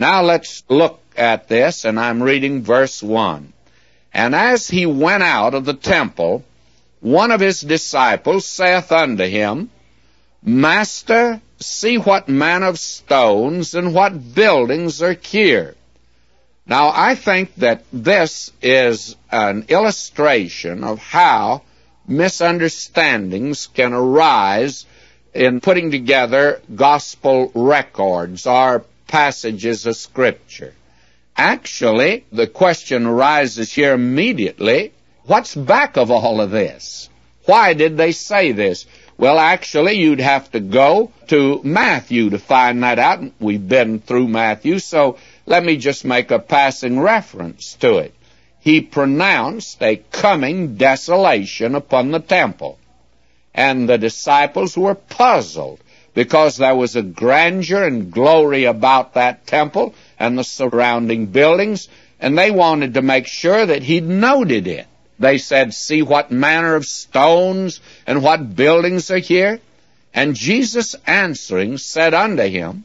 Now let's look at this, and I'm reading verse 1. And as he went out of the temple, one of his disciples saith unto him, Master, see what manner of stones and what buildings are here. Now, I think that this is an illustration of how misunderstandings can arise in putting together gospel records or passages of Scripture. Actually, the question arises here immediately, what's back of all of this? Why did they say this? Well, actually, you'd have to go to Matthew to find that out. We've been through Matthew, so let me just make a passing reference to it. He pronounced a coming desolation upon the temple, and the disciples were puzzled because there was a grandeur and glory about that temple and the surrounding buildings, and they wanted to make sure that he'd noted it. They said, see what manner of stones and what buildings are here? And Jesus answering said unto him,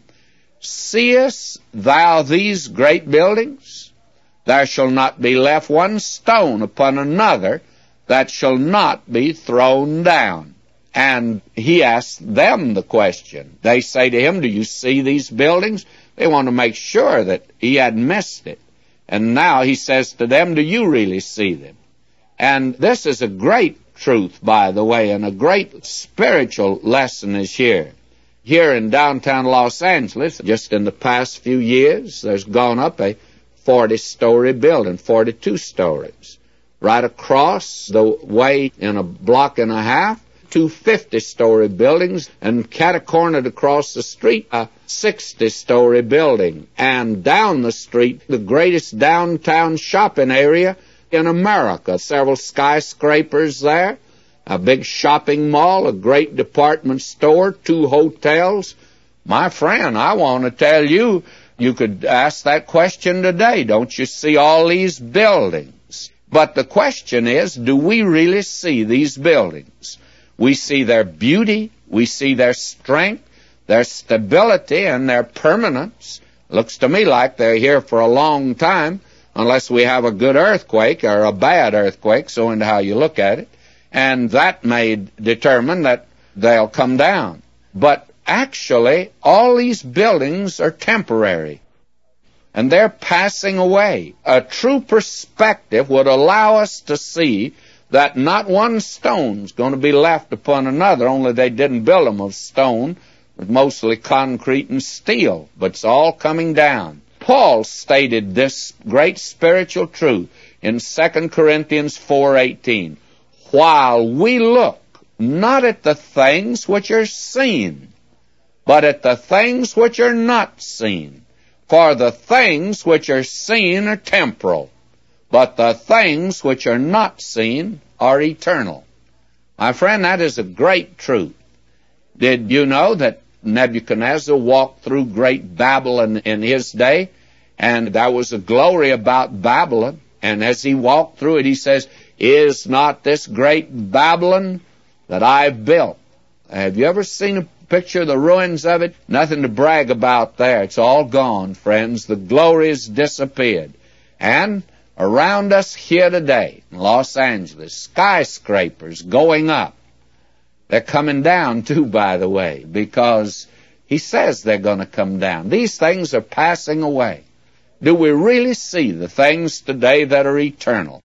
Seest thou these great buildings? There shall not be left one stone upon another that shall not be thrown down. And he asked them the question. They say to him, do you see these buildings? They want to make sure that he hadn't missed it. And now he says to them, do you really see them? And this is a great truth, by the way, and a great spiritual lesson is here. Here in downtown Los Angeles, just in the past few years, there's gone up a 40-story building, 42 stories. Right across the way in a block and a half, 2 50-story buildings, and cat-a-cornered across the street, a 60-story building. And down the street, the greatest downtown shopping area in America. Several skyscrapers there, a big shopping mall, a great department store, 2 hotels. My friend, I want to tell you, you could ask that question today. Don't you see all these buildings? But the question is, do we really see these buildings? We see their beauty, we see their strength, their stability, and their permanence. Looks to me like they're here for a long time, unless we have a good earthquake or a bad earthquake, so into how you look at it. And that may determine that they'll come down. But actually, all these buildings are temporary, and they're passing away. A true perspective would allow us to see that not one stone's going to be left upon another, only they didn't build them of stone, but mostly concrete and steel, but it's all coming down. Paul stated this great spiritual truth in 2 Corinthians 4:18. While we look not at the things which are seen, but at the things which are not seen. For the things which are seen are temporal, but the things which are not seen are eternal. My friend, that is a great truth. Did you know that Nebuchadnezzar walked through great Babylon in his day, and there was a glory about Babylon, and as he walked through it, he says, Is not this great Babylon that I've built? Have you ever seen a picture of the ruins of it? Nothing to brag about there. It's all gone, friends. The glory has disappeared. And around us here today, in Los Angeles, skyscrapers going up. They're coming down, too, by the way, because he says they're going to come down. These things are passing away. Do we really see the things today that are eternal?